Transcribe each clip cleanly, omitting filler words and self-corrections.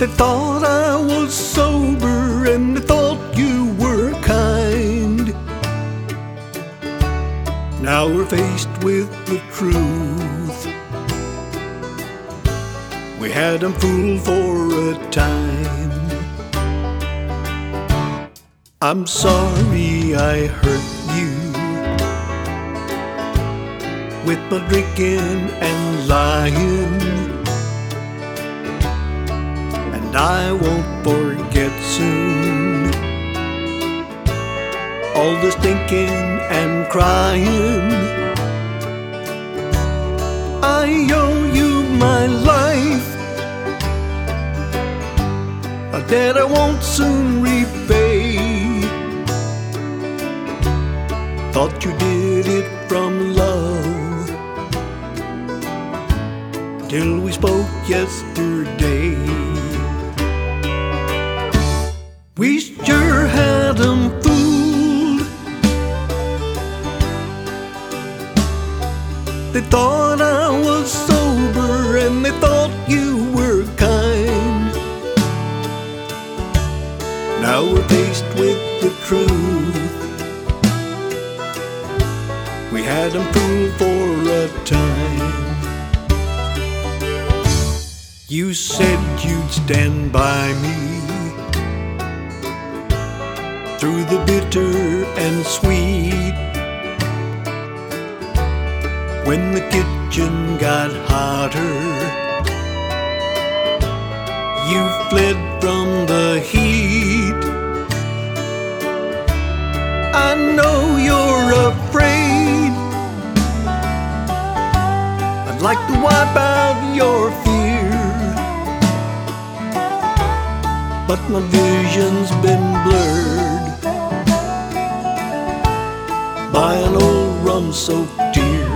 They thought I was sober and they thought you were kind. Now we're faced with the truth. We had them fooled for a time. I'm sorry I hurt you with my drinking and lying, and I won't forget soon all the stinking and crying. I owe you my life, a debt I won't soon repay. Thought you did it from love, till we spoke yesterday. We sure had 'em fooled. They thought I was sober and they thought you were kind. Now we're faced with the truth. We had them fooled for a time. You said you'd stand by me through the bitter and sweet. When the kitchen got hotter, you fled from the heat. I know you're afraid. I'd like to wipe out your fear, but my vision's been blurred by an old rum-soaked tear.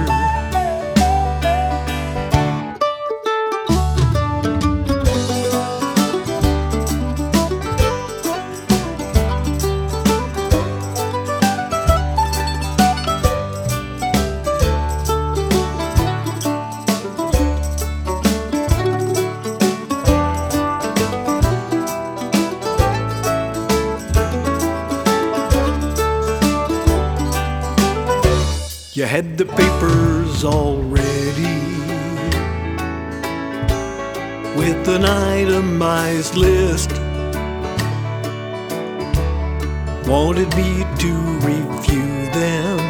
You had the papers all ready with an itemized list. Wanted me to review them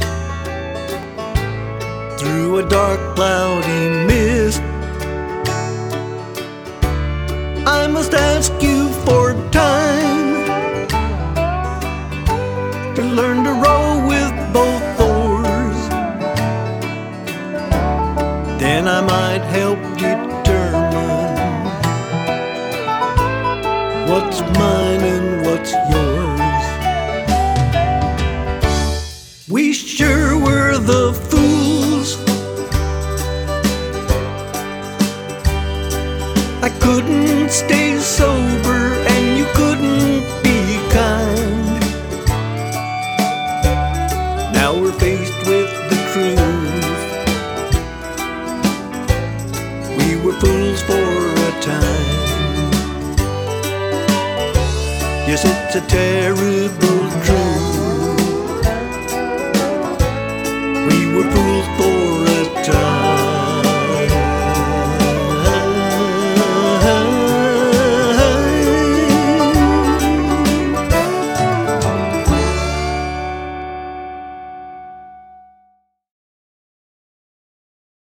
through a dark cloudy mist. I must ask you for time.